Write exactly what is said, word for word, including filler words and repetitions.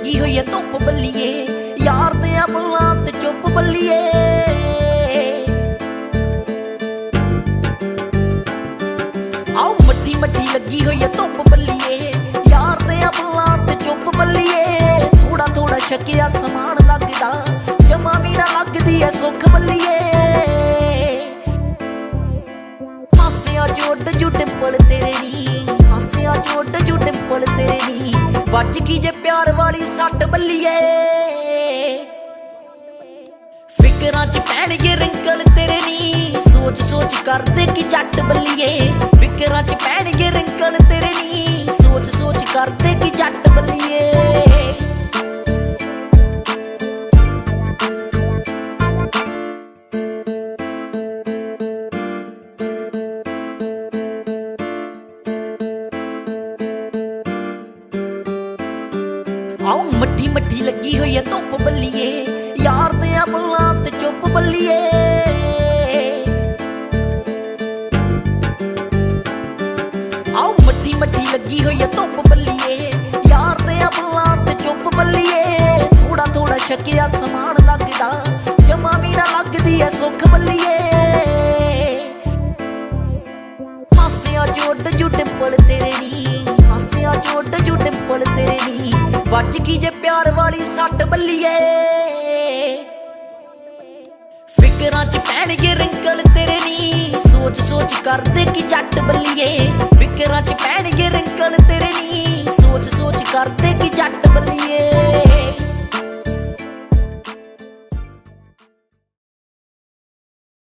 लगी हुई है धुप बल्लीए, यार दियां बल्लां ते चुप बल्लीए। आओ मट्ठी मट्ठी लगी हुई है धुप बल्लीए, यार दियां बल्लां ते चुप बल्लीए। थोड़ा थोड़ा शकिया समान लगदा, जमा भी ना लगदी है सुख बल्लीए। हासियां च उड जू डिंपल तेरे नी, हासियां च उड जू डिंपल तेरे नी। वज की जे प्यार वाली सट बल्लीए, फिकरां च पैणगे रिंकल तेरे नी। सोच सोच कर दे कि जट बल्लीए, फिकरां च पैणगे रिंकल तेरे नी। सोच सोच कर दे कि जट बल्लीए। आओ मट्ठी मट्ठी लगी हुई है धुप बल्लीए, यार दियां बल्लां ते चुप बल्लीए। आओ मट्ठी मट्ठी लगी हुई है धुप बल्लीए, यार दियां बल्लां ते चुप बल्लीए। थोड़ा थोड़ा शकिया समान लगदा, जमा भी ना लगदी है सुख बल्लीए। हासियां च उड जू डिंपल तेरे नी, हासियां च उड जू डिंपल तेरे नी। वज की जे प्यार वाली सट बल्लीए, फिकरां च पैणगे रिंकल तेरे नी। सोच सोच कर दे कि जट बल्लीए, फिकरां च पैणगे रिंकल तेरे नी। सोच सोच कर दे कि जट बल्लीए।